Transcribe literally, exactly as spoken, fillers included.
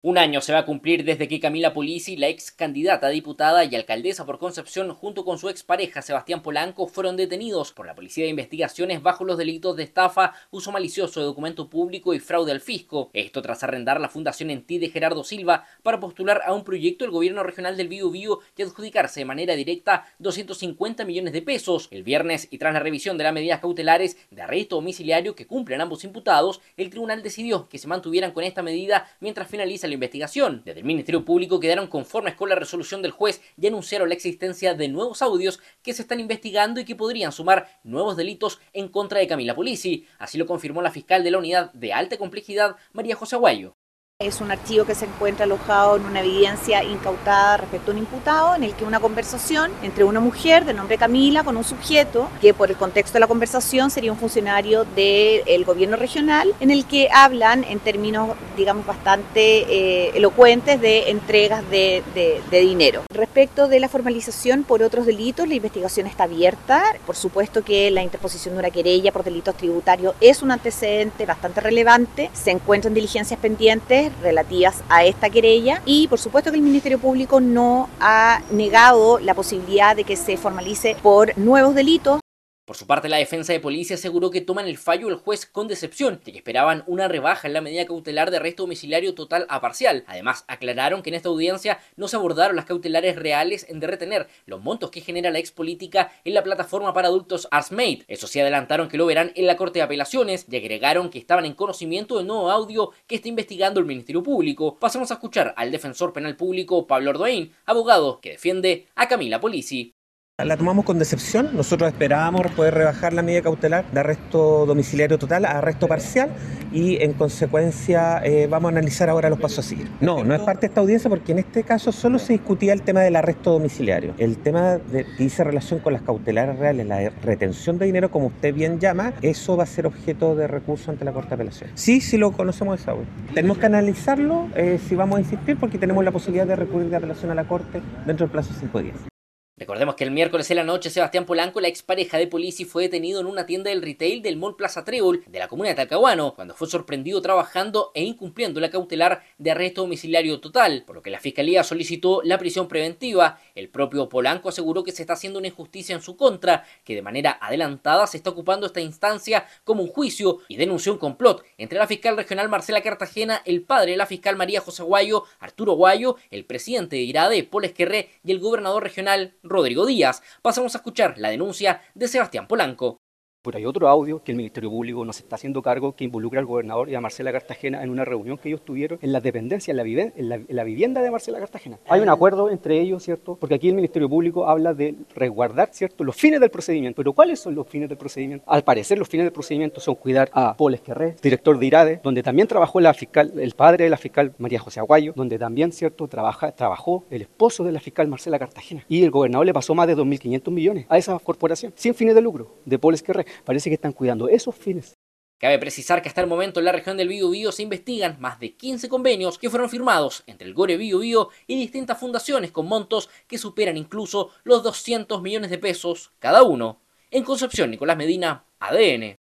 Un año se va a cumplir desde que Camila Polisi, la ex candidata a diputada y alcaldesa por Concepción, junto con su expareja Sebastián Polanco, fueron detenidos por la Policía de Investigaciones bajo los delitos de estafa, uso malicioso de documento público y fraude al fisco. Esto tras arrendar la Fundación Entí de Gerardo Silva para postular a un proyecto del gobierno regional del Biobío y adjudicarse de manera directa doscientos cincuenta millones de pesos. El viernes, y tras la revisión de las medidas cautelares de arresto domiciliario que cumplen ambos imputados, el tribunal decidió que se mantuvieran con esta medida mientras finaliza la investigación. Desde el Ministerio Público quedaron conformes con la resolución del juez y anunciaron la existencia de nuevos audios que se están investigando y que podrían sumar nuevos delitos en contra de Camila Polisi. Así lo confirmó la fiscal de la unidad de alta complejidad, María José Aguayo. Es un archivo que se encuentra alojado en una evidencia incautada respecto a un imputado, en el que una conversación entre una mujer de nombre Camila con un sujeto que por el contexto de la conversación sería un funcionario del gobierno regional, en el que hablan en términos, digamos, bastante eh, elocuentes de entregas de, de, de dinero. Respecto de la formalización por otros delitos, la investigación está abierta. Por supuesto que la interposición de una querella por delitos tributarios es un antecedente bastante relevante. Se encuentran diligencias pendientes relativas a esta querella y por supuesto que el Ministerio Público no ha negado la posibilidad de que se formalice por nuevos delitos. Por su parte, la defensa de Polisi aseguró que toman el fallo del juez con decepción, ya que esperaban una rebaja en la medida cautelar de arresto domiciliario total a parcial. Además, aclararon que en esta audiencia no se abordaron las cautelares reales en de retener los montos que genera la ex política en la plataforma para adultos ArsMate. Eso sí, adelantaron que lo verán en la Corte de Apelaciones y agregaron que estaban en conocimiento del nuevo audio que está investigando el Ministerio Público. Pasamos a escuchar al defensor penal público Pablo Ardoin, abogado que defiende a Camila Polisi. La tomamos con decepción. Nosotros esperábamos poder rebajar la medida cautelar de arresto domiciliario total a arresto parcial y en consecuencia eh, vamos a analizar ahora los pasos a seguir. No, no es parte de esta audiencia porque en este caso solo se discutía el tema del arresto domiciliario. El tema de, que dice relación con las cautelares reales, la retención de dinero, como usted bien llama, eso va a ser objeto de recurso ante la Corte de Apelaciones. Sí, sí lo conocemos ese audio. Tenemos que analizarlo eh, si vamos a insistir porque tenemos la posibilidad de recurrir de apelación a la Corte dentro del plazo de cinco días. Recordemos que el miércoles en la noche Sebastián Polanco, la expareja de Polisi, fue detenido en una tienda del retail del Mall Plaza Trébol de la comuna de Talcahuano, cuando fue sorprendido trabajando e incumpliendo la cautelar de arresto domiciliario total, por lo que la Fiscalía solicitó la prisión preventiva. El propio Polanco aseguró que se está haciendo una injusticia en su contra, que de manera adelantada se está ocupando esta instancia como un juicio, y denunció un complot entre la fiscal regional Marcela Cartagena, el padre de la fiscal María José Aguayo, Arturo Aguayo, el presidente de IRADE, Paul Esquerré, y el gobernador regional Rodrigo Díaz. Pasamos a escuchar la denuncia de Sebastián Polanco. Pero hay otro audio que el Ministerio Público nos está haciendo cargo que involucra al gobernador y a Marcela Cartagena en una reunión que ellos tuvieron en la dependencia, en la, viven, en la, en la vivienda de Marcela Cartagena. Hay un acuerdo entre ellos, ¿cierto? Porque aquí el Ministerio Público habla de resguardar, ¿cierto?, los fines del procedimiento. Pero ¿cuáles son los fines del procedimiento? Al parecer los fines del procedimiento son cuidar a Paul Esquerré, director de IRADE, donde también trabajó la fiscal, el padre de la fiscal María José Aguayo, donde también, ¿cierto?, trabaja, trabajó el esposo de la fiscal Marcela Cartagena. Y el gobernador le pasó más de dos mil quinientos millones a esa corporación, sin fines de lucro, de Paul Esquerré. Parece que están cuidando esos fines. Cabe precisar que hasta el momento en la región del Biobío se investigan más de quince convenios que fueron firmados entre el Gore Biobío y distintas fundaciones con montos que superan incluso los doscientos millones de pesos cada uno. En Concepción, Nicolás Medina, A D N.